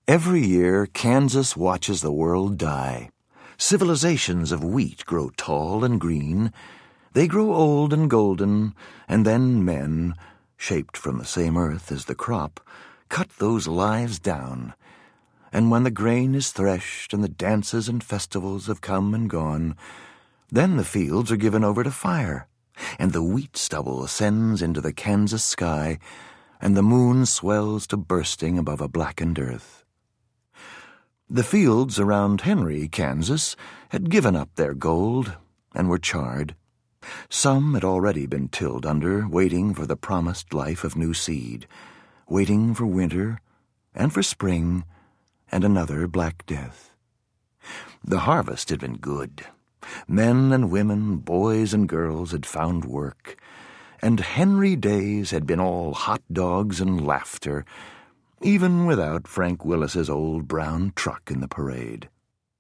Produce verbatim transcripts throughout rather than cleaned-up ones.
Every year, Kansas watches the world die. Civilizations of wheat grow tall and green. They grow old and golden, and then men, shaped from the same earth as the crop, cut those lives down. And when the grain is threshed and the dances and festivals have come and gone, then the fields are given over to fire, and the wheat stubble ascends into the Kansas sky, and the moon swells to bursting above a blackened earth. The fields around Henry, Kansas, had given up their gold and were charred. Some had already been tilled under, waiting for the promised life of new seed, waiting for winter and for spring and another black death. The harvest had been good. Men and women, boys and girls had found work, and Henry days had been all hot dogs and laughter, even without Frank Willis's old brown truck in the parade.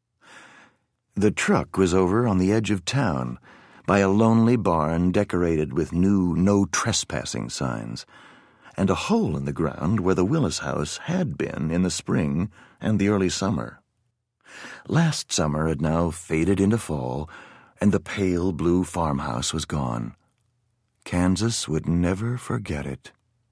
The truck was over on the edge of town, by a lonely barn decorated with new no trespassing signs, and a hole in the ground where the Willis house had been in the spring and the early summer. Last summer had now faded into fall, and the pale blue farmhouse was gone. Kansas would never forget it.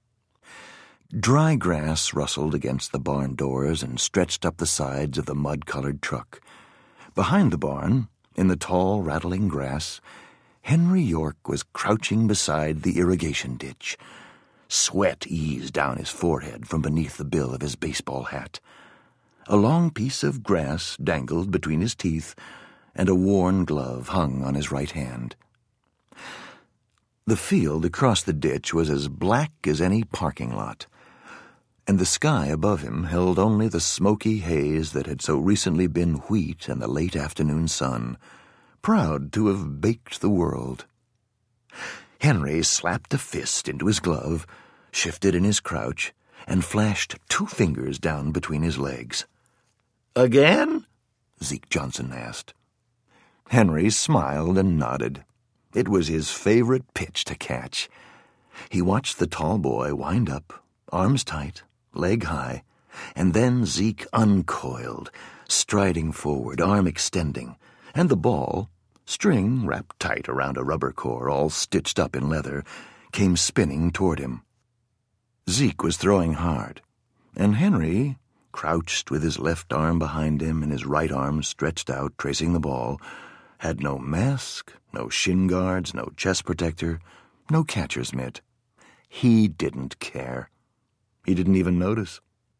Dry grass rustled against the barn doors and stretched up the sides of the mud-colored truck. Behind the barn, in the tall, rattling grass, Henry York was crouching beside the irrigation ditch. Sweat eased down his forehead from beneath the bill of his baseball hat. A long piece of grass dangled between his teeth, and a worn glove hung on his right hand. The field across the ditch was as black as any parking lot, and the sky above him held only the smoky haze that had so recently been wheat and the late afternoon sun, proud to have baked the world. Henry slapped a fist into his glove, shifted in his crouch, and flashed two fingers down between his legs. "Again?" Zeke Johnson asked. Henry smiled and nodded. It was his favorite pitch to catch. He watched the tall boy wind up, arms tight, leg high, and then Zeke uncoiled, striding forward, arm extending, and the ball, string wrapped tight around a rubber core all stitched up in leather, came spinning toward him. Zeke was throwing hard, and Henry, crouched with his left arm behind him and his right arm stretched out tracing the ball, had no mask, no shin guards, no chest protector, no catcher's mitt. He didn't care. He didn't even notice.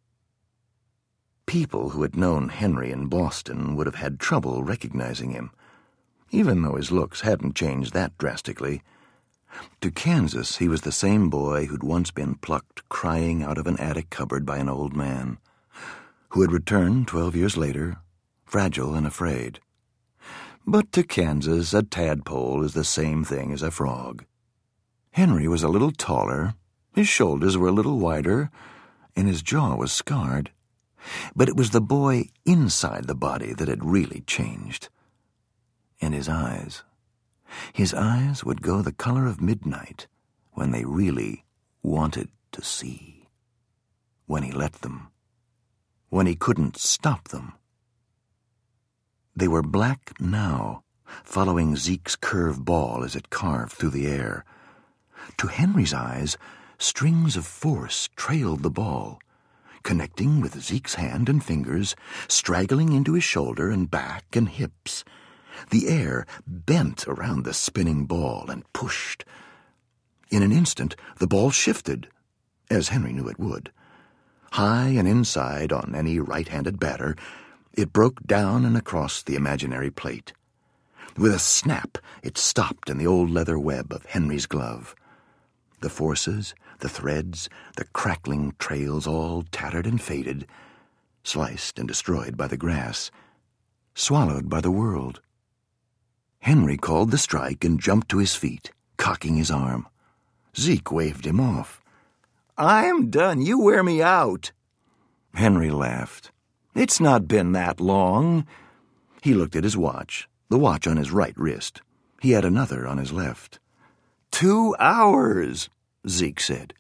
People who had known Henry in Boston would have had trouble recognizing him, even though his looks hadn't changed that drastically. To Kansas, he was the same boy who'd once been plucked crying out of an attic cupboard by an old man, who had returned twelve years later, fragile and afraid. But to Kansas, a tadpole is the same thing as a frog. Henry was a little taller, his shoulders were a little wider, and his jaw was scarred. But it was the boy inside the body that had really changed. And his eyes. His eyes would go the color of midnight when they really wanted to see. When he let them. When he couldn't stop them. They were black now, following Zeke's curved ball as it carved through the air. To Henry's eyes, strings of force trailed the ball, connecting with Zeke's hand and fingers, straggling into his shoulder and back and hips. The air bent around the spinning ball and pushed. In an instant, the ball shifted, as Henry knew it would. High and inside on any right-handed batter, it broke down and across the imaginary plate. With a snap, it stopped in the old leather web of Henry's glove. The forces, the threads, the crackling trails all tattered and faded, sliced and destroyed by the grass, swallowed by the world. Henry called the strike and jumped to his feet, cocking his arm. Zeke waved him off. "I'm done. You wear me out." Henry laughed. "It's not been that long." He looked at his watch, the watch on his right wrist. He had another on his left. Two hours, Zeke said.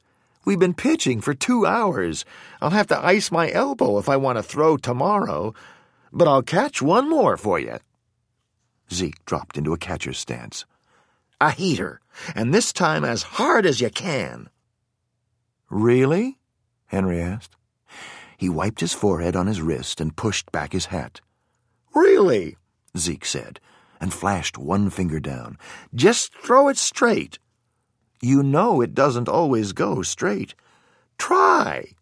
We've been pitching for two hours. I'll have to ice my elbow if I want to throw tomorrow, but I'll catch one more for you. Zeke dropped into a catcher's stance. A heater, and this time as hard as you can. Really? Henry asked. He wiped his forehead on his wrist and pushed back his hat. Really, Zeke said, and flashed one finger down. Just throw it straight. You know it doesn't always go straight. Try.